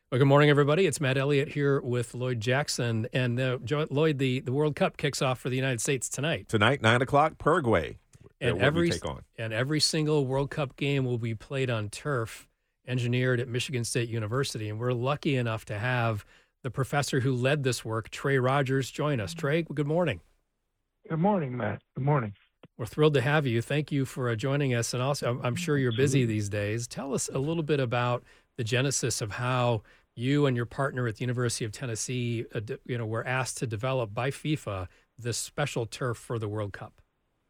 Well, good morning, everybody. It's Matt Elliott here with Lloyd Jackson. And Lloyd, the World Cup kicks off for the United States tonight. Tonight, 9 o'clock, Paraguay, And what we every take on. and every single World Cup game will be played on turf engineered at Michigan State University. And we're lucky enough to have the professor who led this work, Trey Rogers, join us. Trey, good morning. Good morning, Matt. Good morning. We're thrilled to have you. Thank you for joining us. And also, I'm sure you're busy these days. Tell us a little bit about the genesis of how you and your partner at the University of Tennessee, were asked to develop by FIFA this special turf for the World Cup.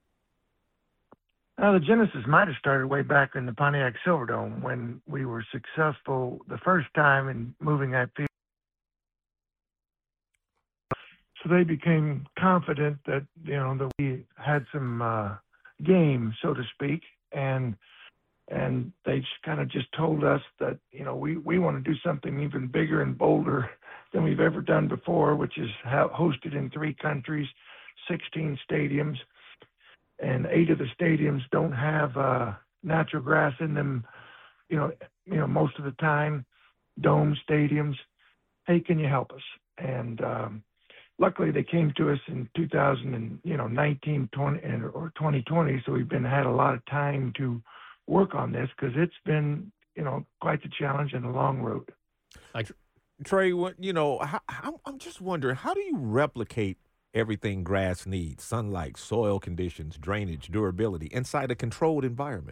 The genesis might have started way back in the Pontiac Silverdome when we were successful the first time in moving that field. So they became confident that, that we had some game, so to speak, and they kind of just told us that, we want to do something even bigger and bolder than we've ever done before, which is hosted in 3 countries, 16 stadiums, and 8 of the stadiums don't have natural grass in them, most of the time, dome stadiums. Hey, can you help us? And luckily, they came to us in 2019, 20, or 2020, so we've had a lot of time to work on this because it's been, quite the challenge and a long road. Trey, I'm just wondering, how do you replicate everything grass needs: sunlight, soil conditions, drainage, durability, inside a controlled environment?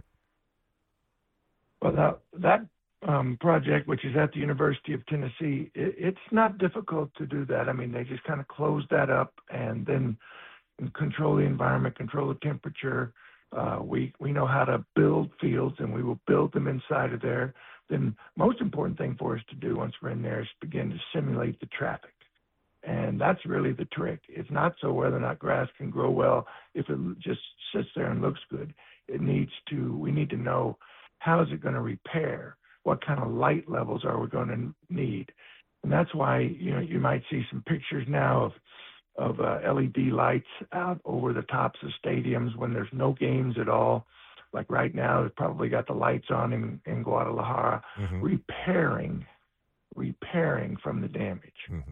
Well, that project, which is at the University of Tennessee, it's not difficult to do that. I mean, they just kind of close that up and then control the environment, control the temperature. We know how to build fields, and we will build them inside of there. Then most important thing for us to do once we're in there is begin to simulate the traffic. And that's really the trick. It's not so whether or not grass can grow well if it just sits there and looks good. We need to know, how is it going to repair? What kind of light levels are we going to need? And that's why, you might see some pictures now of LED lights out over the tops of stadiums when there's no games at all. Like right now, they've probably got the lights on in Guadalajara, repairing from the damage. Mm-hmm.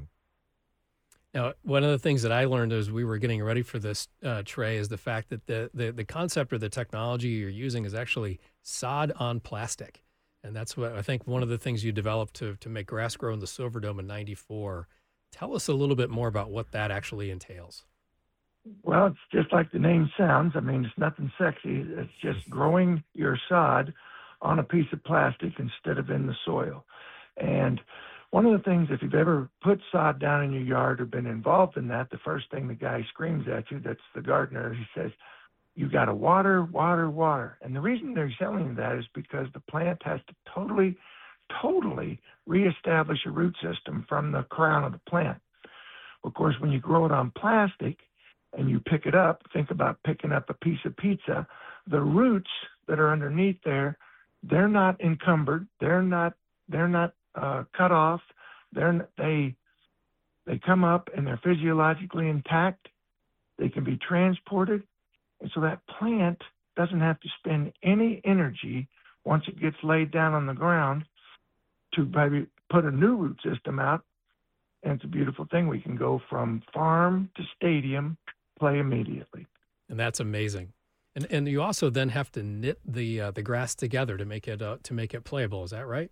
Now, one of the things that I learned as we were getting ready for this, Trey, is the fact that the concept or the technology you're using is actually sod on plastic. And that's what I think one of the things you developed to make grass grow in the Silverdome in '94. Tell us a little bit more about what that actually entails. Well, it's just like the name sounds. I mean, it's nothing sexy. It's just growing your sod on a piece of plastic instead of in the soil. And one of the things, if you've ever put sod down in your yard or been involved in that, the first thing the guy screams at you, that's the gardener, he says, you got to water, water, water. And the reason they're telling you that is because the plant has to totally reestablish a root system from the crown of the plant. Of course, when you grow it on plastic and you pick it up, think about picking up a piece of pizza, the roots that are underneath there, they're not encumbered. They're not cut off. They come up and they're physiologically intact. They can be transported. And so that plant doesn't have to spend any energy once it gets laid down on the ground to maybe put a new root system out. And it's a beautiful thing. We can go from farm to stadium, play immediately. And that's amazing. And you also then have to knit the grass together to make it playable. Is that right?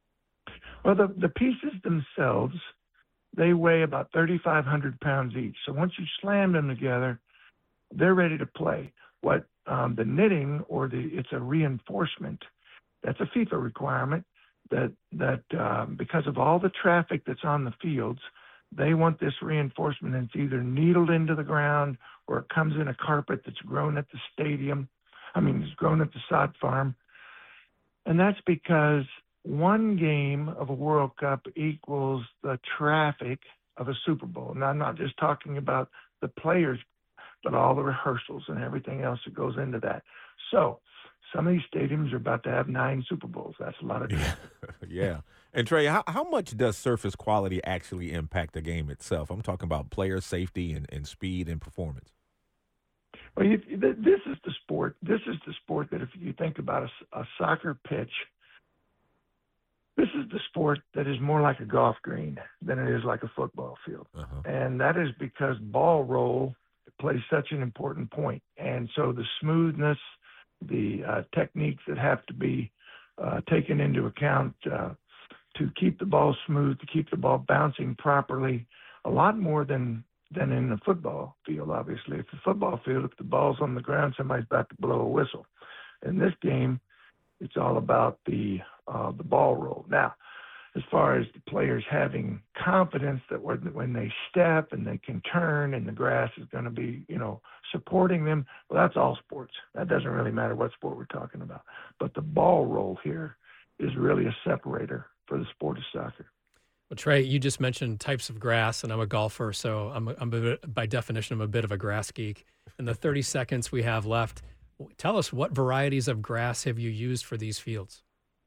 Well, the pieces themselves, they weigh about 3,500 pounds each. So once you slam them together, they're ready to play. What the knitting it's a reinforcement. That's a FIFA requirement that because of all the traffic that's on the fields, they want this reinforcement, and it's either needled into the ground or it comes in a carpet that's grown at the stadium. It's grown at the sod farm. And that's because one game of a World Cup equals the traffic of a Super Bowl. And I'm not just talking about the players, but all the rehearsals and everything else that goes into that. So some of these stadiums are about to have 9 Super Bowls. That's a lot of traffic. Yeah. And Trey, how much does surface quality actually impact the game itself? I'm talking about player safety and speed and performance. Well, this is the sport. This is the sport that if you think about a soccer pitch, This is the sport that is more like a golf green than it is like a football field. And that is because ball roll plays such an important point. And so the smoothness, the techniques that have to be taken into account to keep the ball smooth, to keep the ball bouncing properly, a lot more than in the football field, obviously. If the football field, if the ball's on the ground, somebody's about to blow a whistle. In this game, it's all about the ball roll. Now, as far as the players having confidence that when they step and they can turn and the grass is going to be, supporting them, well, that's all sports. That doesn't really matter what sport we're talking about. But the ball roll here is really a separator for the sport of soccer. Well, Trey, you just mentioned types of grass, and I'm a golfer, so by definition, I'm a bit of a grass geek. In the 30 seconds we have left, tell us, what varieties of grass have you used for these fields?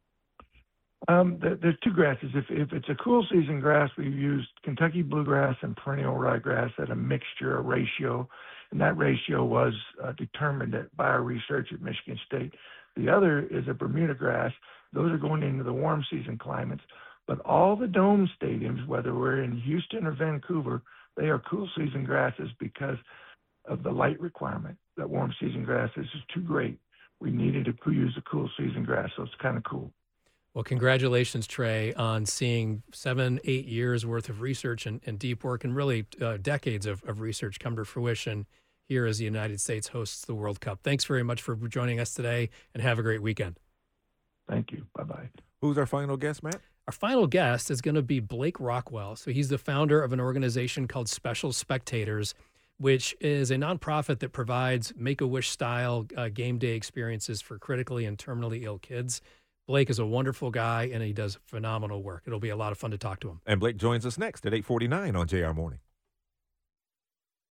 There's two grasses. If it's a cool season grass, we've used Kentucky bluegrass and perennial ryegrass at a mixture, a ratio, and that ratio was determined by our research at Michigan State. The other is a Bermuda grass. Those are going into the warm season climates. But all the dome stadiums, whether we're in Houston or Vancouver, they are cool season grasses because of the light requirement. That warm season grass is just too great. We needed to use a cool season grass, so it's kind of cool. Well, congratulations, Trey, on seeing 7-8 years worth of research and deep work and really decades of research come to fruition here as the United States hosts the World Cup. Thanks very much for joining us today, and have a great weekend. Thank you. Bye-bye. Who's our final guest, Matt? Our final guest is going to be Blake Rockwell. So he's the founder of an organization called Special Spectators, which is a nonprofit that provides Make-A-Wish style game day experiences for critically and terminally ill kids. Blake is a wonderful guy, and he does phenomenal work. It'll be a lot of fun to talk to him. And Blake joins us next at 8:49 on JR Morning.